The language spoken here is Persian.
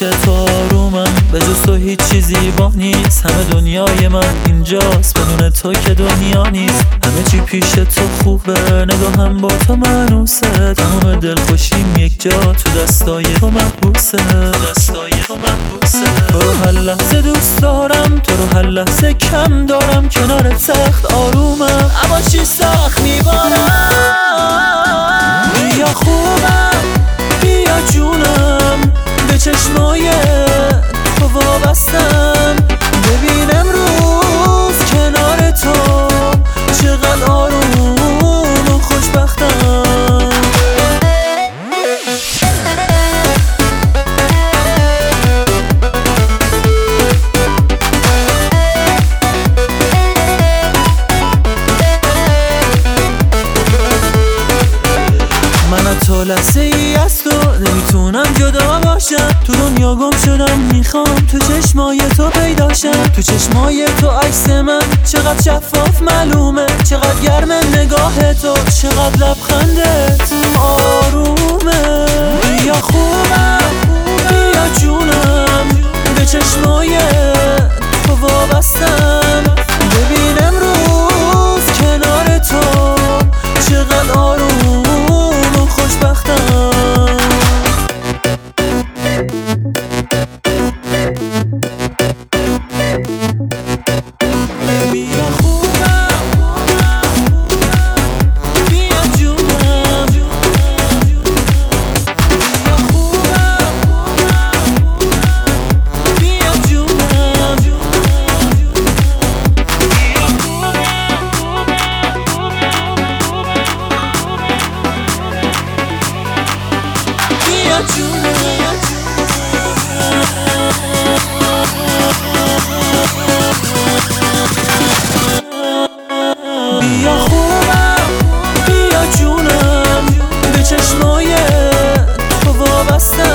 تو آرومم، به جز تو هیچ چیزی با نیست. همه دنیای من اینجاست، بدون تو که دنیا نیست. همه چی پیش تو خوبه، نگاهم با تو منوسه. تمام دلخوشیم یک جا، تو دستای تو محبوسه. تو رو هر لحظه دوست دارم، تو رو هر لحظه کم دارم. کنار سخت آرومم، اما چی سخت میبارم. بیا خوبم، بیا جونم، به چشمای تو وابستم. ببین امروز کنار تو چقدر آروم و خوشبختم. من تو لحظه ای از تو نمیتونم جدا باشم. تو دنیا گم شدم، میخوام تو چشمای تو پیداشم. تو چشمای تو عکس من چقدر شفاف معلومه. چقدر گرم نگاه تو، چقدر لبخندت آرومه. بیا خوبم، بیا جونم، به چشمای تو وابستم. ببین امروز کنار تو چقدر آروم و خوشبختم. بیا خوبم، بیا جونم، بیا خوبم، بیا جونم، بیا جونم. بیا خوبم، بیا جونم، به چشمای تو وابستم.